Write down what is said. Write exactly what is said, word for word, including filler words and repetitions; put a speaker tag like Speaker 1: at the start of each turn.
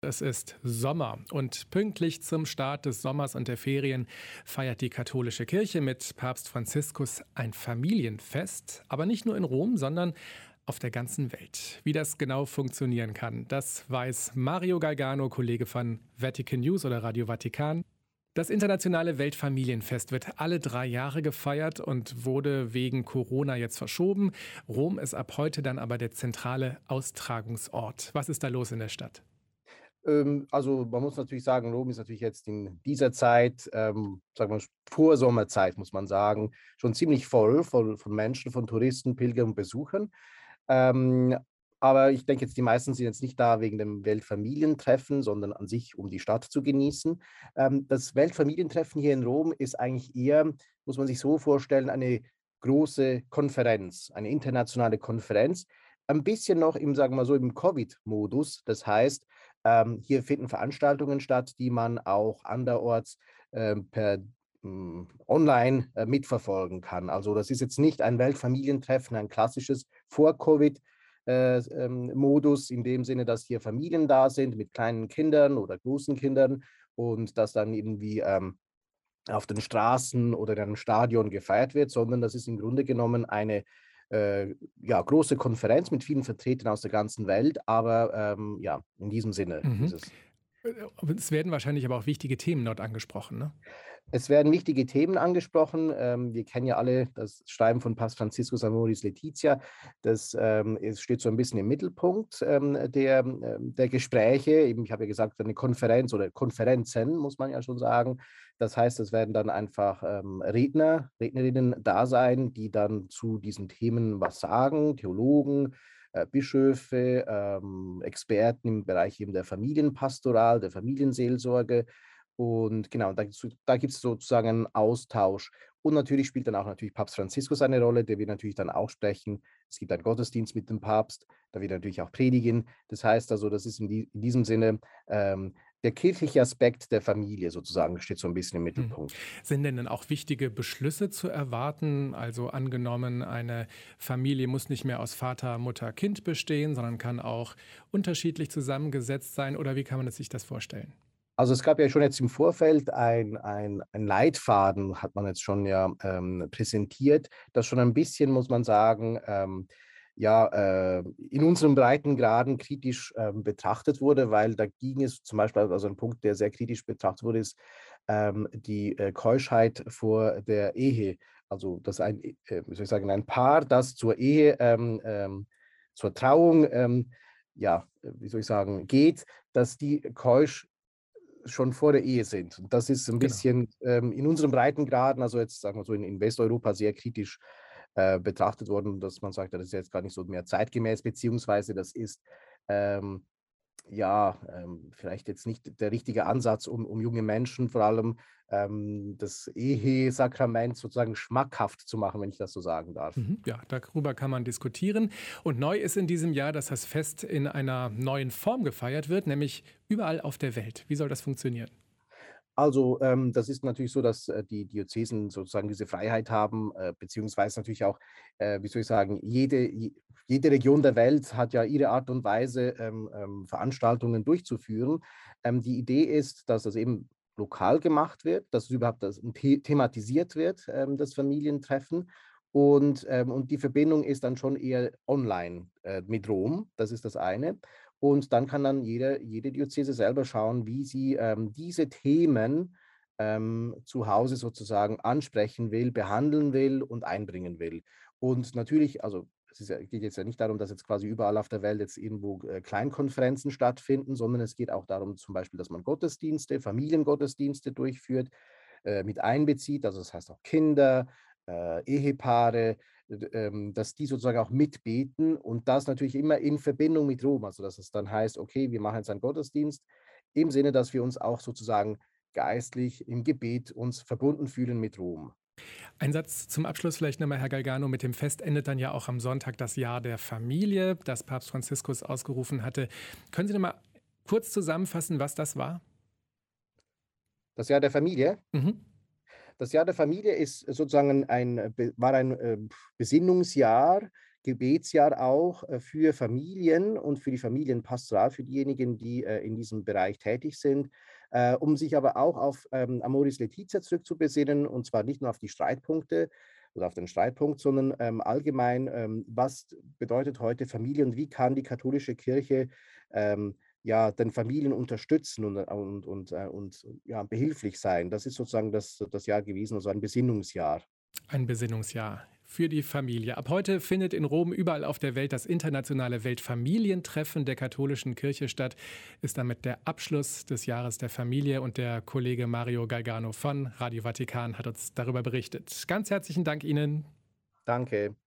Speaker 1: Es ist Sommer und pünktlich zum Start des Sommers und der Ferien feiert die katholische Kirche mit Papst Franziskus ein Familienfest, aber nicht nur in Rom, sondern auf der ganzen Welt. Wie das genau funktionieren kann, das weiß Mario Galgano, Kollege von Vatican News oder Radio Vatikan. Das internationale Weltfamilienfest wird alle drei Jahre gefeiert und wurde wegen Corona jetzt verschoben. Rom ist ab heute dann aber der zentrale Austragungsort. Was ist da los in der Stadt?
Speaker 2: Ähm, also, man muss natürlich sagen, Rom ist natürlich jetzt in dieser Zeit, ähm, sagen wir, Vorsommerzeit, muss man sagen, schon ziemlich voll voll von Menschen, von Touristen, Pilgern und Besuchern. Ähm, aber ich denke jetzt, die meisten sind jetzt nicht da wegen dem Weltfamilientreffen, sondern an sich, um die Stadt zu genießen. Ähm, das Weltfamilientreffen hier in Rom ist eigentlich eher, muss man sich so vorstellen, eine große Konferenz, eine internationale Konferenz. Ein bisschen noch im, sagen wir mal so, im Covid-Modus. Das heißt, ähm, hier finden Veranstaltungen statt, die man auch anderorts ähm, per hm, online äh, mitverfolgen kann. Also das ist jetzt nicht ein Weltfamilientreffen, ein klassisches Vor-Covid äh, ähm, Modus, in dem Sinne, dass hier Familien da sind mit kleinen Kindern oder großen Kindern und das dann irgendwie ähm, auf den Straßen oder in einem Stadion gefeiert wird, sondern das ist im Grunde genommen eine äh, ja, große Konferenz mit vielen Vertretern aus der ganzen Welt, aber ähm, ja, in diesem Sinne ist
Speaker 1: Mhm.
Speaker 2: es.
Speaker 1: Äh, Es werden wahrscheinlich aber auch wichtige Themen dort angesprochen, ne?
Speaker 2: Es werden wichtige Themen angesprochen. Ähm, wir kennen ja alle das Schreiben von Papst Franziskus Amoris Laetitia. Das ähm, es steht so ein bisschen im Mittelpunkt ähm, der, ähm, der Gespräche. Eben, ich habe ja gesagt, eine Konferenz oder Konferenzen, muss man ja schon sagen. Das heißt, es werden dann einfach ähm, Redner, Rednerinnen da sein, die dann zu diesen Themen was sagen, Theologen, äh, Bischöfe, ähm, Experten im Bereich eben der Familienpastoral, der Familienseelsorge. Und genau, da, gibt's- da gibt es sozusagen einen Austausch. Und natürlich spielt dann auch natürlich Papst Franziskus eine Rolle, der wird natürlich dann auch sprechen. Es gibt einen Gottesdienst mit dem Papst, da wird er natürlich auch predigen. Das heißt also, das ist in, die, in diesem Sinne ähm, der kirchliche Aspekt der Familie sozusagen steht so ein bisschen im
Speaker 1: Hm.
Speaker 2: Mittelpunkt.
Speaker 1: Sind denn dann auch wichtige Beschlüsse zu erwarten? Also angenommen, eine Familie muss nicht mehr aus Vater, Mutter, Kind bestehen, sondern kann auch unterschiedlich zusammengesetzt sein. Oder wie kann man sich das vorstellen?
Speaker 2: Also es gab ja schon jetzt im Vorfeld ein, ein, ein Leitfaden, hat man jetzt schon ja ähm, präsentiert, das schon ein bisschen, muss man sagen, ähm, ja, äh, in unseren Breitengraden kritisch ähm, betrachtet wurde, weil da ging es zum Beispiel, also ein Punkt, der sehr kritisch betrachtet wurde, ist ähm, die äh, Keuschheit vor der Ehe. Also dass ein, äh, wie soll ich sagen, ein Paar, das zur Ehe, ähm, ähm, zur Trauung, ähm, ja, wie soll ich sagen, geht, dass die keusch schon vor der Ehe sind. Und das ist ein
Speaker 1: Genau.
Speaker 2: bisschen ähm, in unseren Breitengraden, also jetzt sagen wir so in, in Westeuropa, sehr kritisch äh, betrachtet worden, dass man sagt, ja, das ist jetzt gar nicht so mehr zeitgemäß, beziehungsweise das ist ähm, ja, ähm, vielleicht jetzt nicht der richtige Ansatz, um, um junge Menschen vor allem ähm, das Ehesakrament sozusagen schmackhaft zu machen, wenn ich das so sagen darf.
Speaker 1: Mhm. Ja, darüber kann man diskutieren. Und neu ist in diesem Jahr, dass das Fest in einer neuen Form gefeiert wird, nämlich überall auf der Welt. Wie soll das funktionieren?
Speaker 2: Also, ähm, das ist natürlich so, dass äh, die Diözesen sozusagen diese Freiheit haben, äh, beziehungsweise natürlich auch, äh, wie soll ich sagen, jede, je- jede Region der Welt hat ja ihre Art und Weise, ähm, ähm, Veranstaltungen durchzuführen. Ähm, die Idee ist, dass das eben lokal gemacht wird, dass es überhaupt das, the thematisiert wird, ähm, das Familientreffen. Und, ähm, und die Verbindung ist dann schon eher online äh, mit Rom, das ist das eine. Und dann kann dann jede, jede Diözese selber schauen, wie sie ähm, diese Themen ähm, zu Hause sozusagen ansprechen will, behandeln will und einbringen will. Und natürlich, also es ist ja, geht jetzt ja nicht darum, dass jetzt quasi überall auf der Welt jetzt irgendwo äh, Kleinkonferenzen stattfinden, sondern es geht auch darum, zum Beispiel, dass man Gottesdienste, Familiengottesdienste durchführt, äh, mit einbezieht, also das heißt auch Kinder, äh, Ehepaare, d- ähm, dass die sozusagen auch mitbeten und das natürlich immer in Verbindung mit Rom, also dass es dann heißt, okay, wir machen jetzt einen Gottesdienst im Sinne, dass wir uns auch sozusagen geistlich im Gebet uns verbunden fühlen mit Rom.
Speaker 1: Ein Satz zum Abschluss vielleicht nochmal, Herr Galgano. Mit dem Fest endet dann ja auch am Sonntag das Jahr der Familie, das Papst Franziskus ausgerufen hatte. Können Sie noch mal kurz zusammenfassen, was das war?
Speaker 2: Das Jahr der Familie.
Speaker 1: Mhm.
Speaker 2: Das Jahr der Familie ist sozusagen ein, be- war ein äh, Besinnungsjahr Gebetsjahr auch äh, für Familien und für die Familienpastoral, für diejenigen, die äh, in diesem Bereich tätig sind, äh, um sich aber auch auf ähm, Amoris Laetitia zurückzubesinnen, und zwar nicht nur auf die Streitpunkte oder auf den Streitpunkt, sondern ähm, allgemein, ähm, was bedeutet heute Familie und wie kann die katholische Kirche ähm, ja, den Familien unterstützen und, und, und, äh, und ja, behilflich sein. Das ist sozusagen das, das Jahr gewesen, also ein Besinnungsjahr.
Speaker 1: Ein Besinnungsjahr für die Familie. Ab heute findet in Rom überall auf der Welt das internationale Weltfamilientreffen der katholischen Kirche statt. Ist damit der Abschluss des Jahres der Familie und der Kollege Mario Galgano von Radio Vatikan hat uns darüber berichtet. Ganz herzlichen Dank Ihnen.
Speaker 2: Danke.